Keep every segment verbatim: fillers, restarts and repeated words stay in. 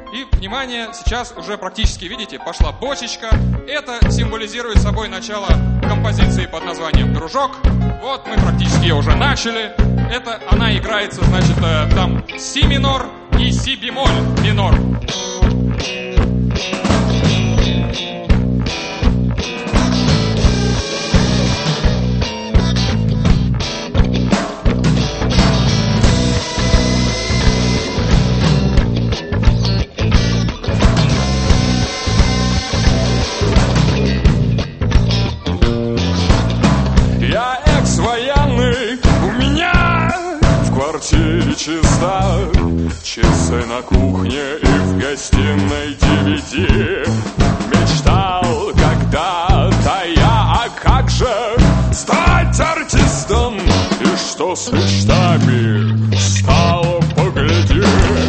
И, внимание, сейчас уже практически, видите, пошла бочечка. Это символизирует собой начало композиции под названием «Дружок». Вот мы практически ее уже начали. Это она играется, значит, там си минор и си бемоль минор. Чисто, часы на кухне и в гостиной ди ви ди. Мечтал когда-то я, а как же стать артистом? И что с мечтами стало, погляди.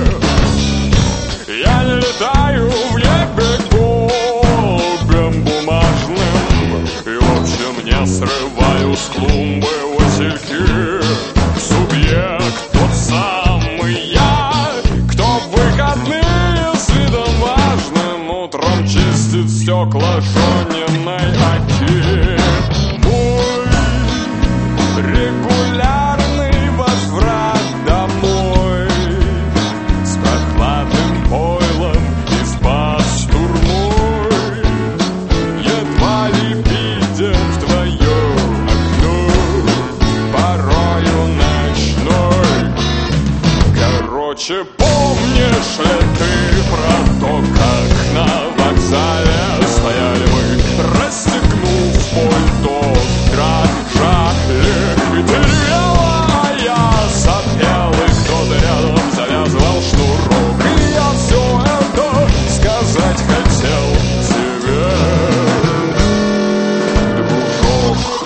Я не летаю в небе голубем бумажным, и в общем не срываю с клумбы васильки. Субъект тот самый я, кто в выходные с видом важным утром чистит стекла жженой оки. Мой регулярный возврат домой с прохладным пойлом и с пастурмой, едва ли видя в твое окно порою ночной. Короче, помнишь ли ты про то, как на вокзале стояли мы, расстегнув пальто, дрожали, и ты ревела, а я сопел, и кто-то рядом завязывал шнурок, и я все это сказать хотел тебе, дружок.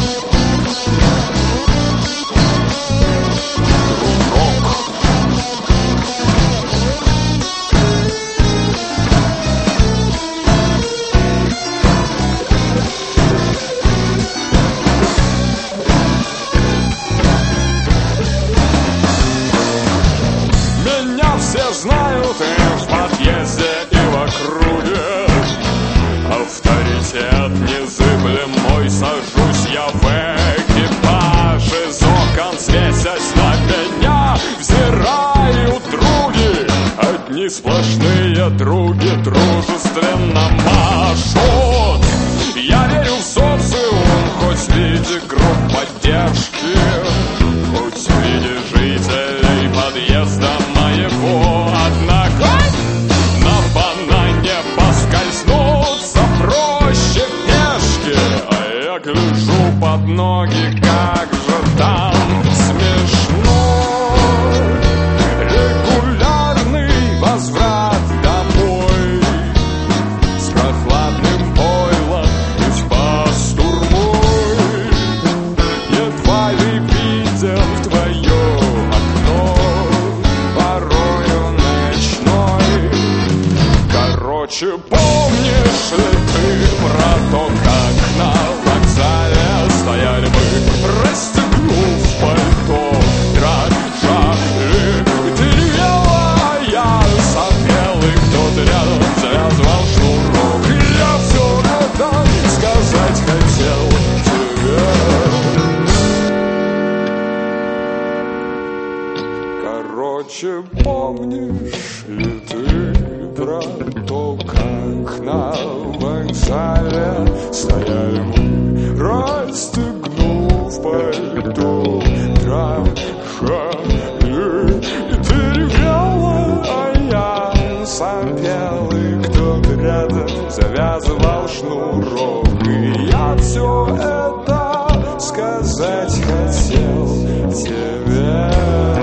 Все знают и в подъезде, и в округе. Авторитет незыблемый, сажусь я в экипаж. Из окон свесясь на меня взирают други. Одни сплошные други дружественно машут. Я верю в социум, хоть в виде групп поддержки, хоть в виде жителей подъезда моего. Однако на банане поскользнуться проще пешки, а я гляжу под ноги, как же там смешно. Регулярный возврат домой с прохладным пойлом и с пастурмой, едва ли видел в твое окно порою ночной. Короче, помнишь ли ты про то, как на вокзале стояли мы, расстегнув пальто, дрожали, и ты ревела, а я сопел, и кто-то рядом завязывал шнурок, и я все это сказать хотел тебе. Короче, помнишь ли ты про то, как на вокзале стояли мы, расстегнув пальто, дрожали, и ты ревела, а я сопел, и кто-то рядом завязывал шнурок, и я все это сказать хотел тебе.